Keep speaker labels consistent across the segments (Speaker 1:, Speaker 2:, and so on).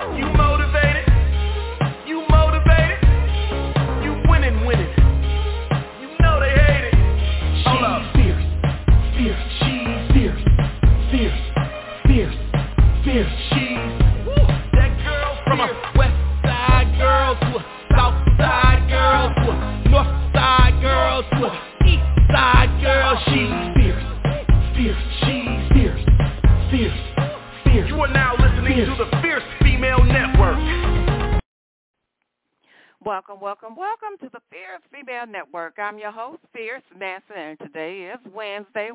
Speaker 1: You motivated? You motivated? You winning. You know they hate it. Hold up. Fierce. She's fierce. She's that girl from a west side girl to a south side girl to a north side girl to a east side girl. She's fierce. She's fierce. You are now listening to the Fierce Female Network.
Speaker 2: Welcome to the Fierce Female Network. I'm your host, Fierce Nancy, and today is Wednesday.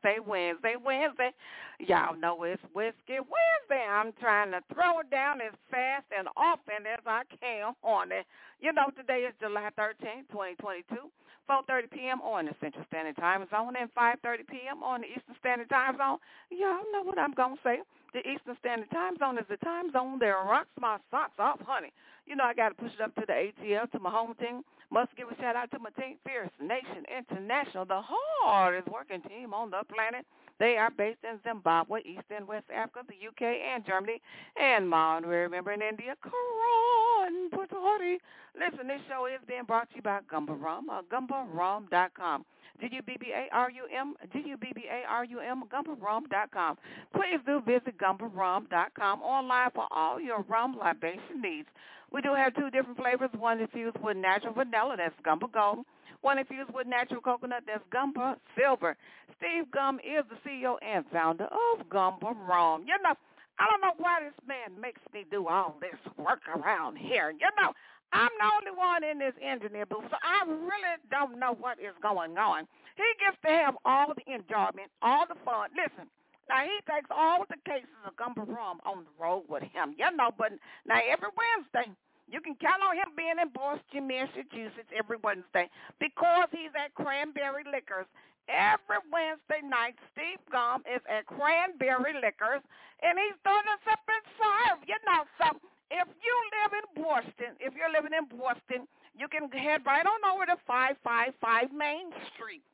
Speaker 2: Y'all know it's Whiskey Wednesday. I'm trying to throw it down as fast and often as I can on it. You know, today is July 13th, 2022, 4:30 p.m. on the Central Standard Time Zone and 5:30 p.m. on the Eastern Standard Time Zone. Y'all know what I'm going to say. The Eastern Standard Time Zone is the time zone that rocks my socks off, honey. You know, I got to push it up to the ATL, to my home team. Must give a shout-out to my team, Fierce Nation International, the hardest working team on the planet. They are based in Zimbabwe, East and West Africa, the UK, and Germany, and Monterey, remember, in India, Quran, Puerto Rico. Listen, this show is being brought to you by Gumba Rum, GumbaRum.com. GUBBARUM, GumbaRum.com. Please do visit GumbaRum.com online for all your rum libation needs. We do have two different flavors. One infused with natural vanilla, that's Gumba Gold. One infused with natural coconut, that's Gumba Silver. Steve Gum is the CEO and founder of Gumba Rum. You know, I don't know why this man makes me do all this work around here. You know, I'm the only one in this engineer booth, so I really don't know what is going on. He gets to have all the enjoyment, all the fun. Listen, now he takes all the cases of Gumba Rum on the road with him, you know, but now every Wednesday, you can count on him being in Boston, Massachusetts every Wednesday because he's at Cranberry Liquors. Every Wednesday night, Steve Gum is at Cranberry Liquors, and he's doing a sip and serve, you know, so if you live in Boston, you can head right on over to 555 Main Street.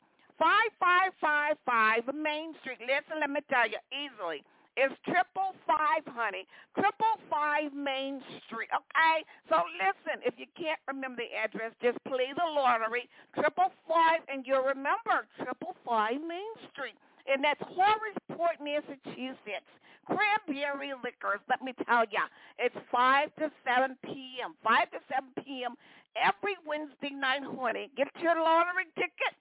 Speaker 2: 5555 Main Street. Listen, let me tell you, easily. It's 555, honey. 555 Main Street, okay? So listen, if you can't remember the address, just play the lottery, 555, and you'll remember 555 Main Street. And that's Horaceport, Massachusetts. Cranberry Liquors, let me tell you, it's 5 to 7 p.m. 5 to 7 p.m. every Wednesday night, honey. Get your lottery ticket.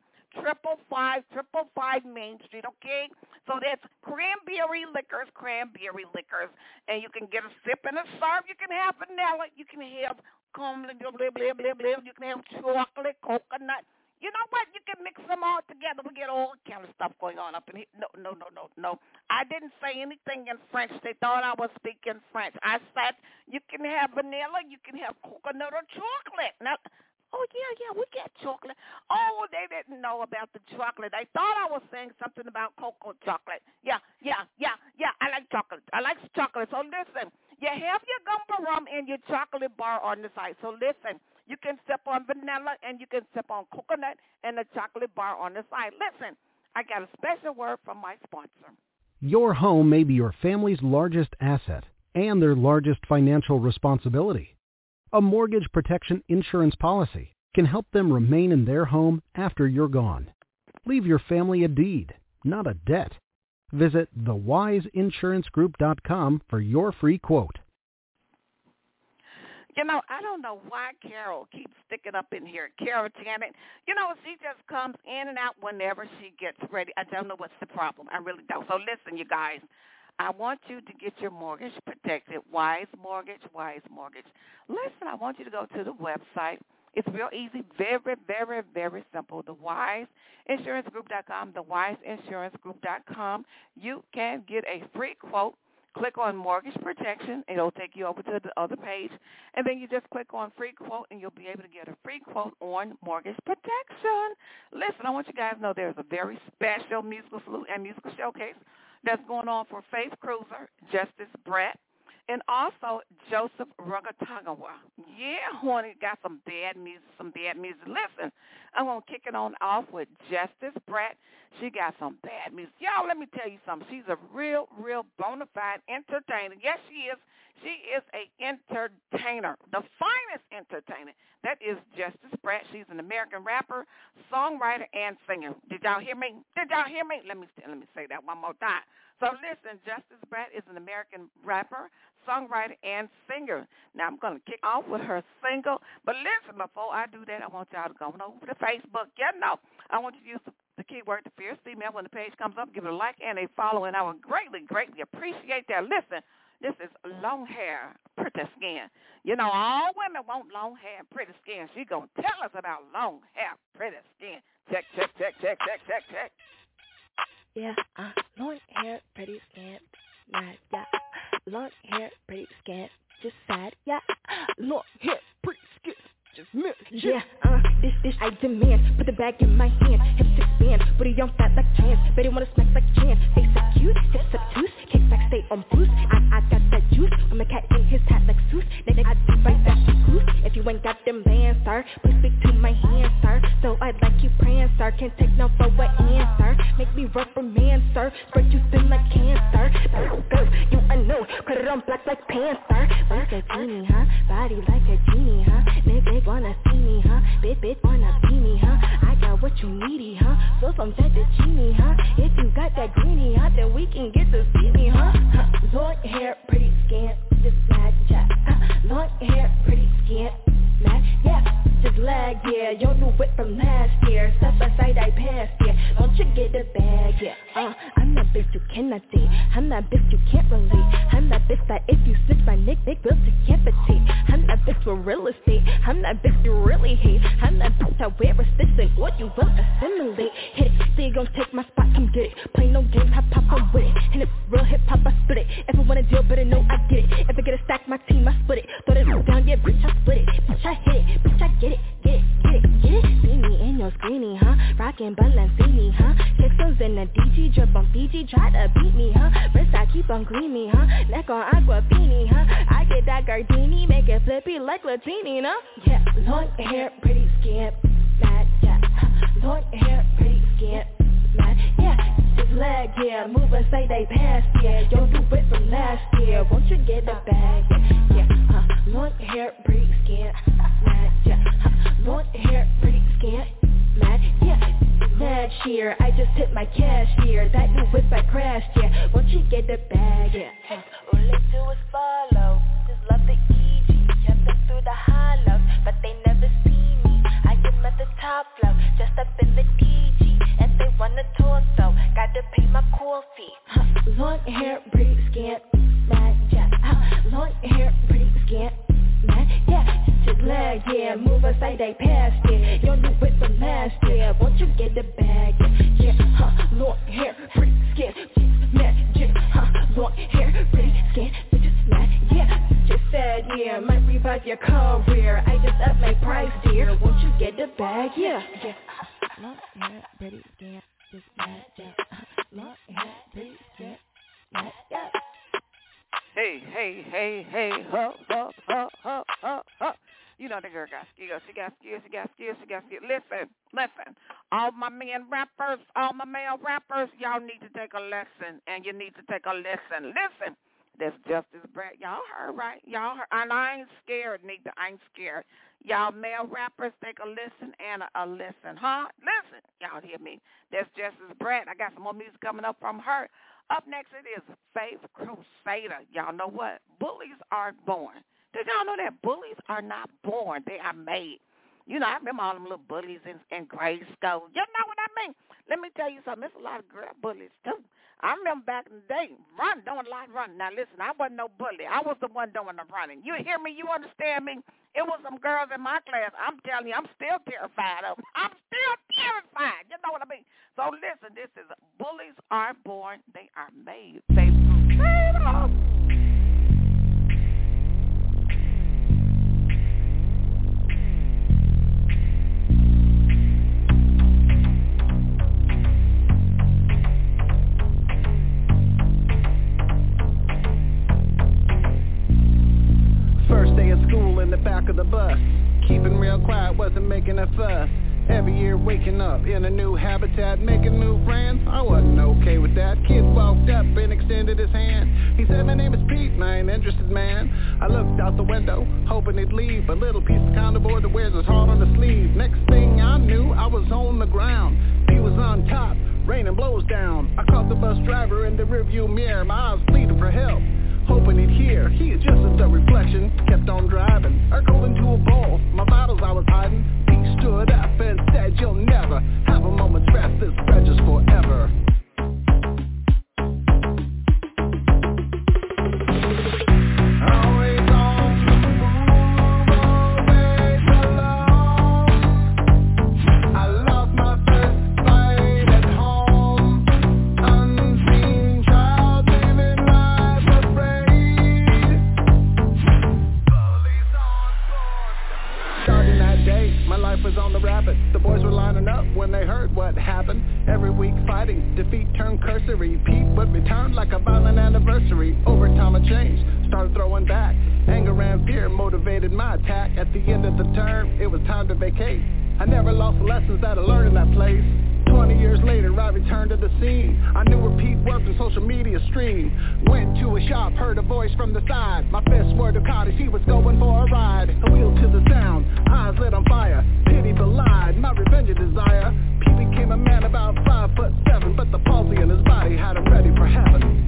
Speaker 2: 555 Main Street, okay? So that's Cranberry Liquors, and you can get a sip and a serve. You can have vanilla. You can have you can have chocolate, coconut. You know what? You can mix them all together. We get all kind of stuff going on up in here. No. I didn't say anything in French. They thought I was speaking French. I said you can have vanilla, you can have coconut or chocolate. Now, oh, yeah, we get chocolate. Oh, they didn't know about the chocolate. They thought I was saying something about cocoa chocolate. Yeah, I like chocolate. So listen, you have your Gumba Rum and your chocolate bar on the side. So listen, you can sip on vanilla and you can sip on coconut and a chocolate bar on the side. Listen, I got a special word from my sponsor.
Speaker 3: Your home may be your family's largest asset and their largest financial responsibility. A mortgage protection insurance policy can help them remain in their home after you're gone. Leave your family a deed, not a debt. Visit thewiseinsurancegroup.com for your free quote.
Speaker 2: You know, I don't know why Carol keeps sticking up in here. Carol Janet, you know, she just comes in and out whenever she gets ready. I don't know what's the problem. I really don't. So listen, you guys. I want you to get your mortgage protected. Wise Mortgage. Listen, I want you to go to the website. It's real easy, very, very, very simple. TheWiseInsuranceGroup.com, TheWiseInsuranceGroup.com. You can get a free quote. Click on mortgage protection. It'll take you over to the other page. And then you just click on free quote, and you'll be able to get a free quote on mortgage protection. Listen, I want you guys to know there's a very special musical salute and musical showcase that's going on for Faith Cruiser, Justice Brett, And also Joseph Rugatagawa. Yeah, honey, got some bad music, Listen, I'm going to kick it on off with Justice Bratt. She got some bad music. Y'all, let me tell you something. She's a real bona fide entertainer. Yes, she is. She is a entertainer, the finest entertainer. That is Justice Bratt. She's an American rapper, songwriter, and singer. Did y'all hear me? Let me say that one more time. So listen, Justice Bratt is an American rapper, songwriter, and singer. Now I'm going to kick off with her single. But listen, before I do that, I want y'all to go over to Facebook. I want you to use the keyword The Fierce Female. When the page comes up, give it a like and a follow, and I would greatly appreciate that. Listen, this is long hair, pretty skin. You know, all women want long hair and pretty skin. She's going to tell us about long hair, pretty skin. Check.
Speaker 4: Yeah, long hair, pretty skin, mad, yeah. Long hair, pretty skin, just sad, yeah. Long hair, pretty skin, just mad, yeah. This I demand. Put the bag in my hand, hips expand. Booty on fat like trans, baby wanna smack like Chan. Face up cute, hips obtuse, kick back, stay on boost. I got that juice, I'm a cat in his hat like Zeus. Nigga, I do right back to goose. If you ain't got them bands, sir, please speak to my hand, sir. So I'd like you praying, sir. Can't take no for an answer. Make me reprimand, sir. Spread you thin like cancer. Go, you I know. Cut it on black like Panther. Like a genie, huh? Body like a genie, huh? Nigga wanna see me, huh? Bitch wanna be me, huh? I got what you needy, huh? So some type of genie, huh? If you got that greenie, huh? Then we can get to see me, huh? Long hair, pretty skin, just mad, yeah. Long hair, pretty skin, mad, yeah. Just lag, yeah. Yo, new whip from last year. Step aside, I passed, yeah. Don't you get the bag, yeah. I'm that bitch you cannot date. I'm that bitch you can't relate. I'm that bitch that if you snitch my nick will decapitate. I'm that bitch for real estate. I'm that bitch you really hate. I'm that bitch that wear a stitch and what you will assimilate. Hit it, so you gon' take my spot, come get it. Play no games, hop, I'm with it. And it's real hip-hop, I spit it. If I want a deal, better know I get it. If I get a stack, my team, I split it. Throw it down, yeah, bitch, I split it. Bitch, I hit it, bitch, I get it. See me in your screeny, huh? Rockin' Balenciaga, huh? Pixels in the DG, drip on Fiji, try to beat me, huh? Wrist I keep on creamy, huh? Neck on aqua beanie, huh? I get that Gardini, make it flippy like Latini, huh? Yeah, long hair, pretty skin, mad, yeah. Long hair, pretty skin, mad, yeah. Just leg, yeah. Move aside, they pass, yeah. Yo, do it from last year. Won't you get the bag, yeah? Long hair, pretty skin, mad, yeah. Long hair, pretty skin, mad, yeah. Mad sheer, I just hit my cashier. That new whip I crashed, yeah. Won't you get the bag, yeah?
Speaker 5: All they do is follow. Just love the EG. Kept them through the hollows, but they never see me. I am at the top flow, just up in the DG. And they wanna talk though, gotta pay my coffee.
Speaker 4: Long hair, pretty skin, mad, yeah. Long hair, pretty skin, mad, yeah. Just lag, yeah. Move aside, they passed, yeah. Yo, new whip from last year. Won't you get the bag, yeah? Long hair, pretty skin, just mad, yeah. Long hair, pretty skin, just mad, yeah. Just said, yeah. Might revive your career. I just up my price, dear. Won't you get the bag, yeah? Long hair, pretty skin, just mad, yeah. Long hair, pretty skin, mad, yeah.
Speaker 2: Hey, You know the girl got skills. She got skills. Listen. All my men rappers, all my male rappers, y'all need to take a lesson, and you need to take a lesson. Listen, that's Justice Bratt. Y'all heard, right? Y'all heard. And I ain't scared, neither. I ain't scared. Y'all male rappers, take a listen and a listen, huh? Listen. Y'all hear me? That's Justice Bratt. I got some more music coming up from her. Up next, it is Faith Crusader. Y'all know what? Bullies aren't born. Did y'all know that bullies are not born? They are made. You know, I remember all them little bullies in grade school. You know what I mean? Let me tell you something. There's a lot of girl bullies, too. I remember back in the day, doing a lot of running. Now, listen, I wasn't no bully. I was the one doing the running. You hear me? You understand me? It was some girls in my class. I'm telling you, I'm still terrified of them. I'm still terrified. You know what I mean? So, listen, this is bullies aren't born. They are made. They
Speaker 6: First day of school in the back of the bus, keeping real quiet, wasn't making a fuss. Every year waking up in a new habitat, making new friends, I wasn't okay with that. Kid walked up and extended his hand. He said, my name is Pete and I ain't interested, man. I looked out the window, hoping he'd leave. A little piece of cardboard that wears his heart on the sleeve. Next thing I knew, I was on the ground. He was on top, raining blows down. I caught the bus driver in the rearview mirror, my eyes pleading for help, hoping he'd hear. He adjusted the reflection, kept on driving. I rolled into a ball, my bottles I was hiding. He stood up and said, you'll never have a moment's rest, this grudge is forever. Always on the move, always alone. I lost my first fight at home. Unseen child living life afraid. Police on board. Starting that day, my life was on the rapid. The boys were lining up when they heard what happened. Every week fighting, defeat turned cursory. Pete would return like a violent anniversary. Over time I changed, started throwing back. Anger and fear motivated my attack. At the end of the term, it was time to vacate. I never lost the lessons that I learned in that place. 20 years later, I returned to the scene. I knew where Pete worked in social media stream. Went to a shop, heard a voice from the side. My fists were Ducatis, he was going for a ride. A wheel to the sound, eyes lit on fire. Pity belied, my revenge a desire. Pete became a man about 5'7", but the palsy in his body had him ready for heaven.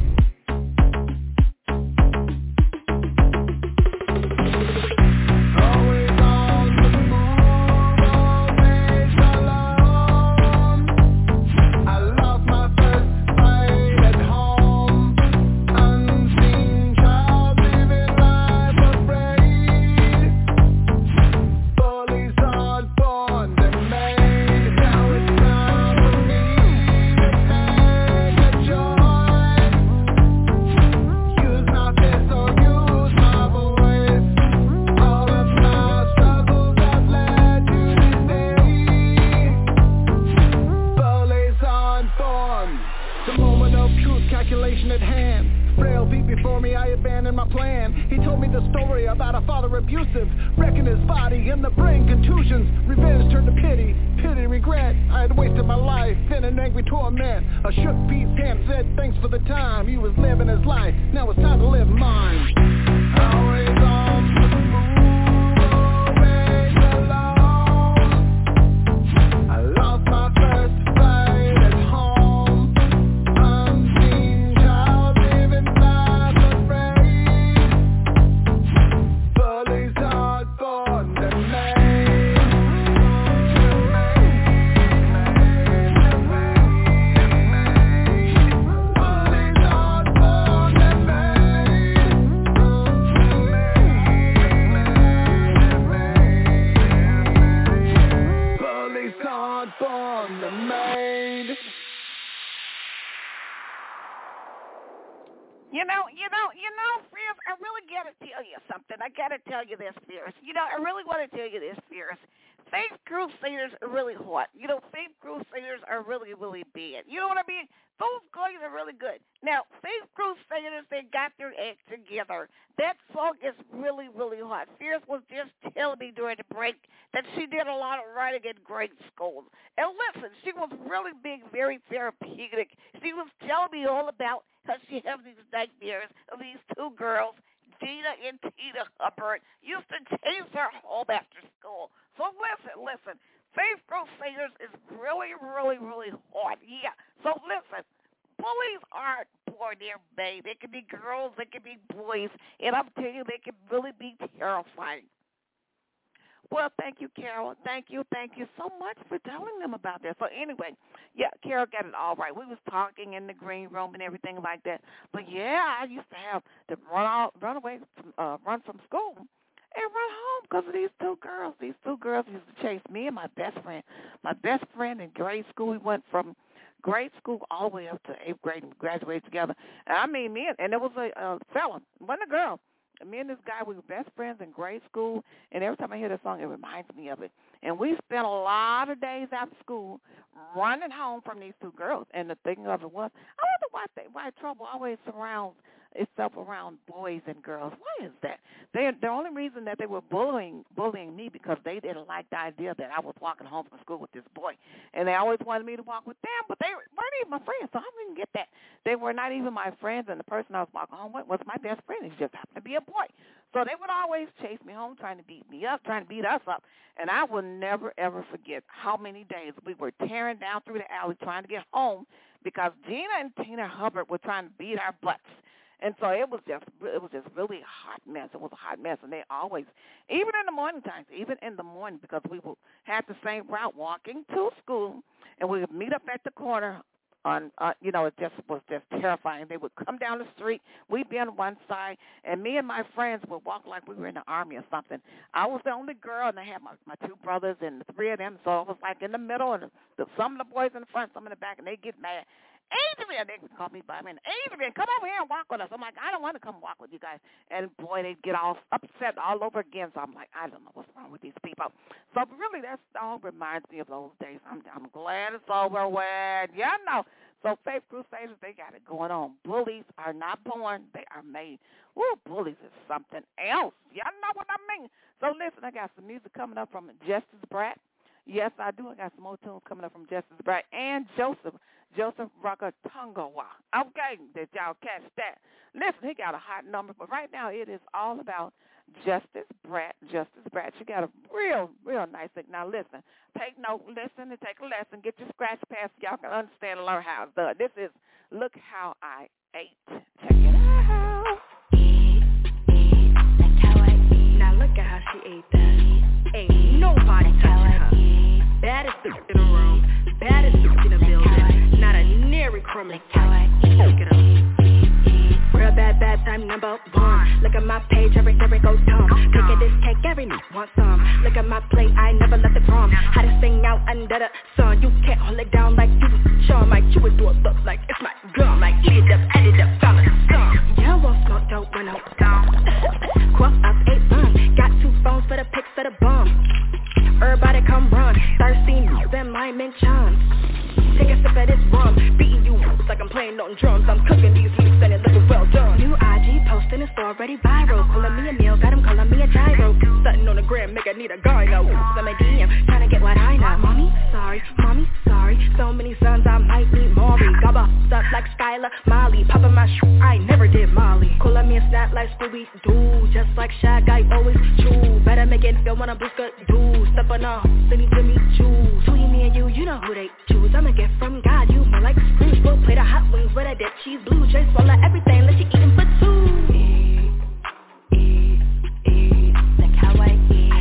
Speaker 6: Calculation at hand. Frail beat before me, I abandoned my plan. He told me the story about a father abusive, wrecking his body and the brain contusions. Revenge turned to pity, pity regret. I had wasted my life in an angry torment. I shook Pete's hand, said thanks for the time. He was living his life, now it's time to live mine. Always on the move, always alone. I lost my first fight at home.
Speaker 2: Fierce, I really got to tell you something. I got to tell you this, Fierce. I really want to tell you this, Fierce. Faith Crusaders are really hot. Faith Crusaders are really, really big. You know what I mean? Those guys are really good. Now, Faith Crusaders, they got their act together. That song is really, really hot. Fierce was just telling me during the break that she did a lot of writing in grade school. And listen, she was really big, very therapeutic. She was telling me all about how she has these nightmares of these two girls, Dina and Tina Hubbard, used to chase her home after school. So listen. Faith Crusaders is really, really, really hard. Yeah. So listen, bullies aren't born, they're made. They can be girls, they can be boys, and I'm telling you, they can really be terrifying. Well, thank you, Carol. Thank you so much for telling them about that. So anyway, yeah, Carol got it all right. We was talking in the green room and everything like that. But yeah, I used to have to run from school and run home because of these two girls. These two girls used to chase me and my best friend. My best friend in grade school, we went from grade school all the way up to 8th grade and we graduated together. And I mean, and it was a fella, wasn't a girl. Me and this guy, we were best friends in grade school, and every time I hear that song, it reminds me of it. And we spent a lot of days after school running home from these two girls. And the thing of it was, I wonder why trouble always surrounds itself around boys and girls. Why is that? The only reason that they were bullying me because they didn't like the idea that I was walking home from school with this boy, and they always wanted me to walk with them, but they weren't even my friends, so I didn't get that. They were not even my friends, and the person I was walking home with was my best friend. He just happened to be a boy. So they would always chase me home, trying to beat me up, trying to beat us up. And I will never, ever forget how many days we were tearing down through the alley trying to get home because Gina and Tina Hubbard were trying to beat our butts. And so it was just really a hot mess. It was a hot mess. And they always, even in the morning times, because we would have the same route walking to school, and we would meet up at the corner it just was just terrifying. They would come down the street, we'd be on one side, and me and my friends would walk like we were in the army or something. I was the only girl, and I had my two brothers and the three of them, so it was like in the middle, and some of the boys in the front, some in the back, and they get mad. Adrian, they would call me by name. Adrian, come over here and walk with us. I'm like, I don't want to come walk with you guys. And, boy, they'd get all upset all over again. So I'm like, I don't know what's wrong with these people. So, really, that all reminds me of those days. I'm glad it's over with. Yeah, no. So, Faith Crusaders, they got it going on. Bullies are not born. They are made. Woo, bullies is something else. Y'all know what I mean. So, listen, I got some music coming up from Justice Brat. Yes, I do. I got some more tunes coming up from Justice Brat and Joseph Rakatungawa. Okay, did y'all catch that? Listen, he got a hot number, but right now it is all about Justice Brat. She got a real nice thing. Now, listen, take note, listen, and take a lesson. Get your scratch pads so y'all can understand and learn how it's done. This is Look How I Ate. Check it out.
Speaker 4: Now look at how she ate that. Ain't nobody touching her. Baddest bitch in the room, baddest bitch in the building. Not a nary crumb of cake. Check it out. Real bad time number one. Look at my page, every goes dumb. Look at this cake, every night want some. Look at my plate, I never left it from. Hottest thing out under the sun. You can't hold it down like you was Sean. Like you would do it look like it's my gum. Like eat it up, add it up, follow the sun. Yeah, I won't smoke dope when I'm down. Quaff up 8 got 2 phones for the pics for the bum. Everybody come run, thirsty and lime and chums. Take a sip of this rum, beating you like I'm playing on drums. I'm cooking these meats and it looking well done. New IG posting, it's already viral. Calling me a meal, got him calling me a gyro. Something on the gram, make I need a gyno. I'm a DM, trying to get what I know. Mommy, sorry, so many sons I might need Maury. Gobba up like Skylar, Molly, popping my I never did Molly. Calling me a snap like Scooby-Doo, just like Shaq, I always chew. Better make it feel when I'm Briska do. Step on off, Cindy Jimmy choose. Between me and you know who they choose. I'm a gift from God, you more like Scrooge. We'll play the hot wings with a dip, cheese, blue. Jay swallow everything, let you eatin' for 2. Like how I eat.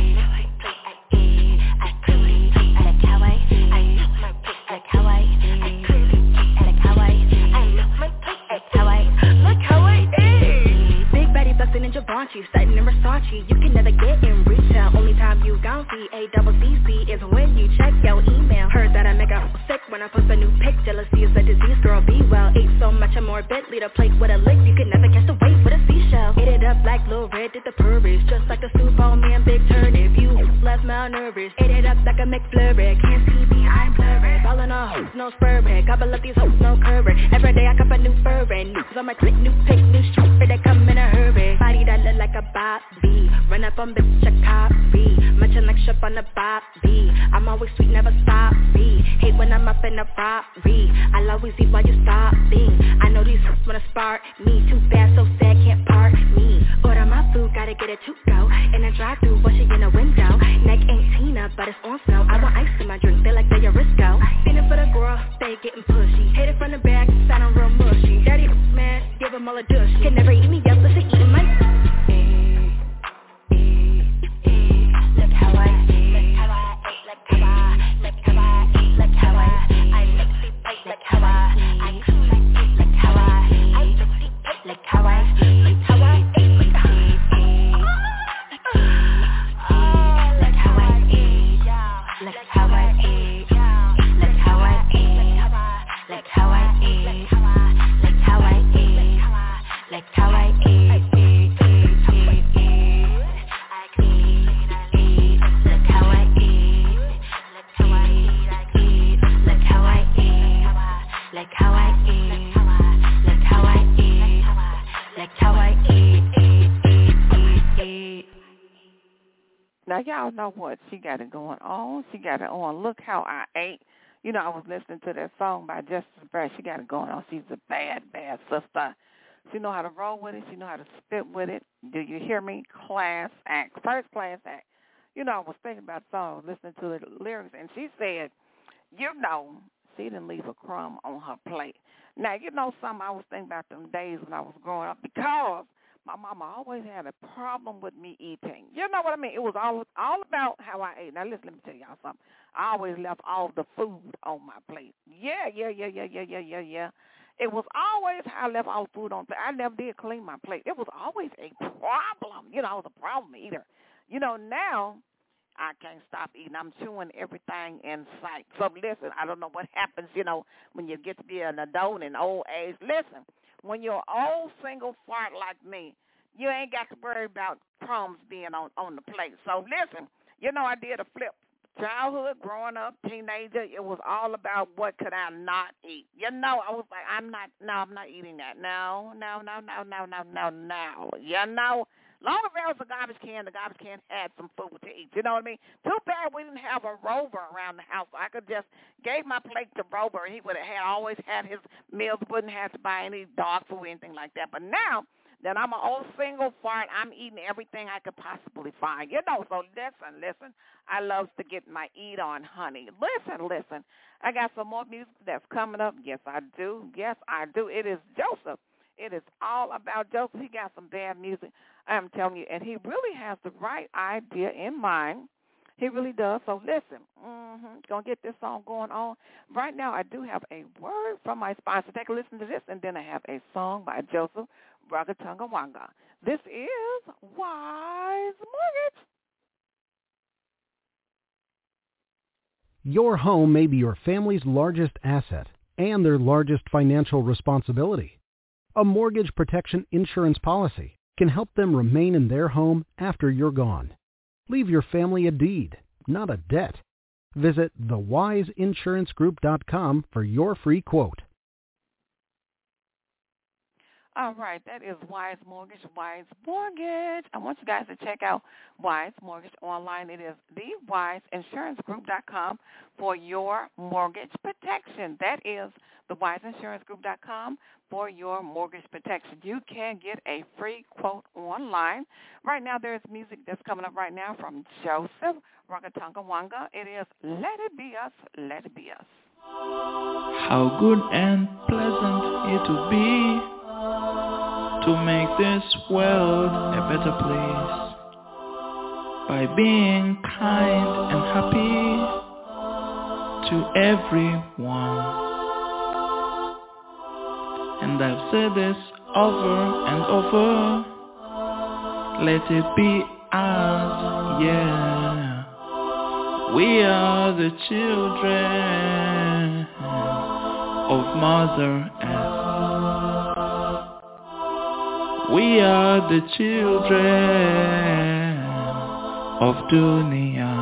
Speaker 4: I clean, like how I eat. Like how I eat. Like how I eat. Like how I eat. Big Betty bustin' in Givenchy, sitting in Versace. You can never get in retail. Only time you gon' see ACCC is when you check your email. Heard that I make her sick when I post a new pic. Jealousy is a disease, girl, be well. Ate so much I'm morbid, lead a plate with a lick. You can never catch the wave with a seashell. Ate it up like Lil Red did the purge. Just like the Super Man, big turd. If you less malnourished, ate it up like a McFlurry. Can't see me, I'm blurry. Ballin' on hoes, no spurring. Gobble up these hoes, no curry. Every day I cup a new furry. News on my click, new pick, new shoot. They come in a hurry. Body that look like a Bobby. Run up on bitch, a copy. Matchin' like ship on the Bobby. I'm always sweet, never sloppy. Hate when I'm up in a Ferrari. I'll always eat while you stopping. I know these hooks wanna spark me. Too bad, so sad, can't part me. Order my food, gotta get it to go. In a drive-thru, wash it in a window. Neck ain't Tina, but it's on snow. I want ice in my drink, they like they a Risco. Feeling for the girl, they getting pushy. Hit it from the back, sounding real mushy. Dirty man, give them all a douche. Can never eat me up, let's eat my. Look how I eat, look how I eat, look how I, look how I eat, look how I make me bite, look how I eat, look how I eat, look how I eat, look how I eat, look how I eat, look how I eat, look how I eat, look how I eat, look how I eat, look how I eat, look how I eat, look
Speaker 2: Now, y'all know what? She got it going on. She got it on. Look How I Ate. You know, I was listening to that song by Justice Brad. She got it going on. She's a bad, bad sister. She know how to roll with it. She know how to spit with it. Do you hear me? Class act. First class act. You know, I was thinking about the song, listening to the lyrics, and she said, you know, she didn't leave a crumb on her plate. Now, you know something, I was thinking about them days when I was growing up because my mama always had a problem with me eating. You know what I mean? It was all about how I ate. Now, listen, let me tell y'all something. I always left all the food on my plate. Yeah. It was always how I left all the food on the plate. I never did clean my plate. It was always a problem. You know, I was a problem eater. You know, now I can't stop eating. I'm chewing everything in sight. So listen, I don't know what happens, you know, when you get to be an adult in old age. Listen, when you're old single fart like me, you ain't got to worry about crumbs being on the plate. So listen, you know, I did a flip. Childhood, growing up, teenager, it was all about what could I not eat. You know, I was like, I'm not eating that. No. You know, long as there was a garbage can, the garbage can had some food to eat. You know what I mean? Too bad we didn't have a rover around the house. I could just gave my plate to Rover, and he would have always had his meals, wouldn't have to buy any dog food or anything like that. But now that I'm an old single fart, I'm eating everything I could possibly find. You know, so listen. I love to get my eat on, honey. Listen. I got some more music that's coming up. Yes, I do. It is Joseph. It is all about Joseph. He got some bad music, I'm telling you, and he really has the right idea in mind. He really does. So listen, going to get this song going on. Right now, I do have a word from my sponsor. Take a listen to this, and then I have a song by Joseph Ragatunga Wanga. This is Wise Mortgage.
Speaker 3: Your home may be your family's largest asset and their largest financial responsibility. A mortgage protection insurance policy can help them remain in their home after you're gone. Leave your family a deed, not a debt. Visit thewiseinsurancegroup.com for your free quote.
Speaker 2: All right, that is Wise Mortgage. I want you guys to check out Wise Mortgage online. It is thewiseinsurancegroup.com for your mortgage protection. That is thewiseinsurancegroup.com for your mortgage protection. You can get a free quote online. Right now, there's music that's coming up right now from Joseph Ragatunga Wanga. It is Let It Be Us, Let It Be Us.
Speaker 7: How good and pleasant it will be to make this world a better place by being kind and happy to everyone. And I've said this over and over, let it be us, yeah. We are the children of Mother Earth. We are the children of Dunia.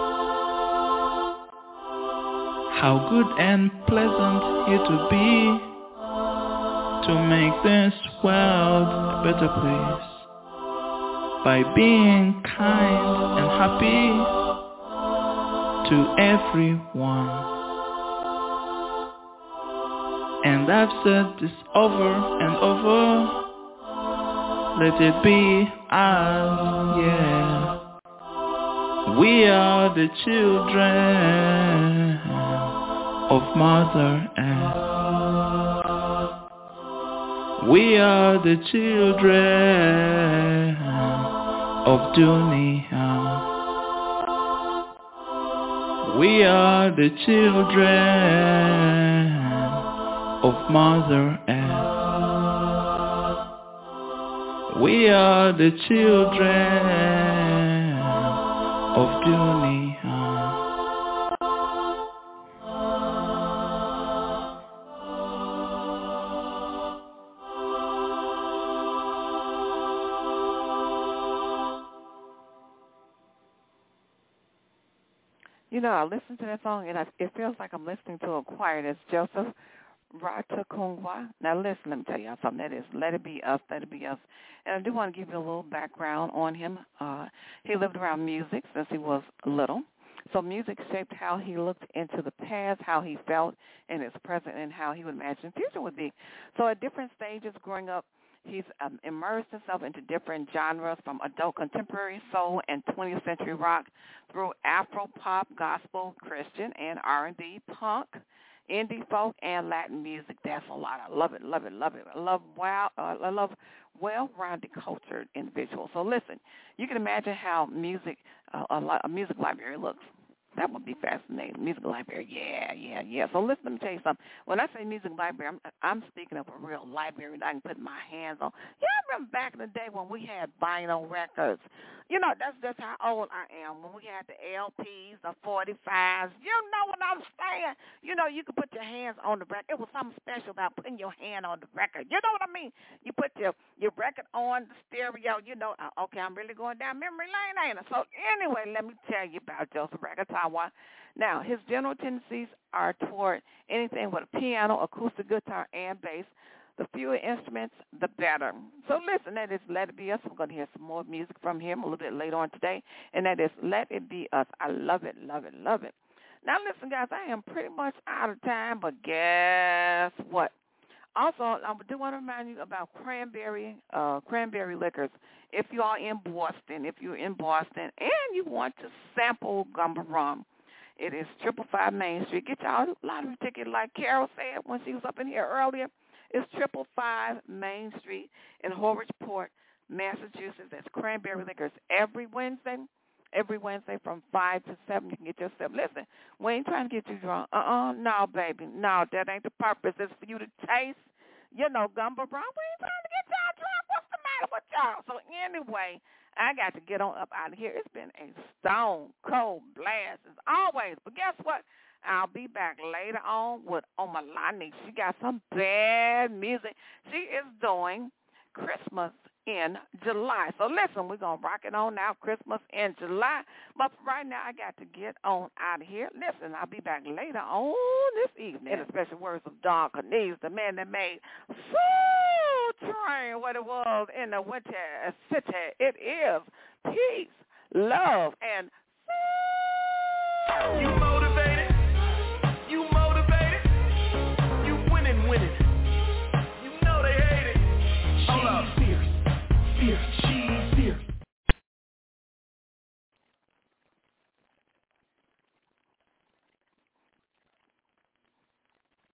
Speaker 7: How good and pleasant it would be to make this world a better place by being kind and happy to everyone. And I've said this over and over, let it be us, yeah. We are the children of Mother Earth. We are the children of Dunia. We are the children of Mother Earth. We are the children of Dunia.
Speaker 2: You know, I listen to that song, and it feels like I'm listening to a choir. That's Joseph Rata Kungwa. Now listen, let me tell y'all something. That is Let It Be Us, Let It Be Us. And I do want to give you a little background on him. He lived around music since he was little. So music shaped how he looked into the past, how he felt in his present, and how he would imagine the future would be. So at different stages growing up, he's immersed himself into different genres from adult contemporary soul and 20th century rock through Afro pop, gospel, Christian, and R&B, punk, indie folk, and Latin music. That's a lot. I love it, love it, love it. I love well-rounded, cultured individuals. So listen, you can imagine how music, a music library looks. That would be fascinating. Music library, yeah. So listen, let me tell you something. When I say music library, I'm speaking of a real library that I can put my hands on. Yeah, I remember back in the day when we had vinyl records. You know, that's just how old I am. When we had the LPs, the 45s, you know what I'm saying? You know, you could put your hands on the record. It was something special about putting your hand on the record. You know what I mean? You put your record on the stereo. You know, okay, I'm really going down memory lane, ain't I? So anyway, let me tell you about Joseph Ragatawa. Now, his general tendencies are toward anything with a piano, acoustic guitar, and bass. The fewer instruments, the better. So listen, that is Let It Be Us. We're going to hear some more music from him a little bit later on today, and that is Let It Be Us. I love it, love it, love it. Now listen, guys, I am pretty much out of time, but guess what? Also, I do want to remind you about cranberry liquors. If you are in Boston, and you want to sample gumbo rum, it is 555 Main Street. Get y'all a lottery ticket like Carol said when she was up in here earlier. It's 555 Main Street in Horridgeport, Massachusetts. That's Cranberry Liquors every Wednesday from 5 to 7. You can get yourself. Listen, we ain't trying to get you drunk. No, baby. No, that ain't the purpose. It's for you to taste, gumbo rum. We ain't trying to get y'all drunk. What's the matter with y'all? So anyway, I got to get on up out of here. It's been a stone cold blast as always. But guess what? I'll be back later on with Omalani. She got some bad music. She is doing Christmas in July. So listen, we're going to rock it on now, Christmas in July. But for right now, I got to get on out of here. Listen, I'll be back later on this evening. In the special words of Don Cornelius, the man that made Soul Train what it was in the winter city. It is peace, love, and
Speaker 1: you motivated. You motivated. You winning. You know they hate it. Hold up. Fierce.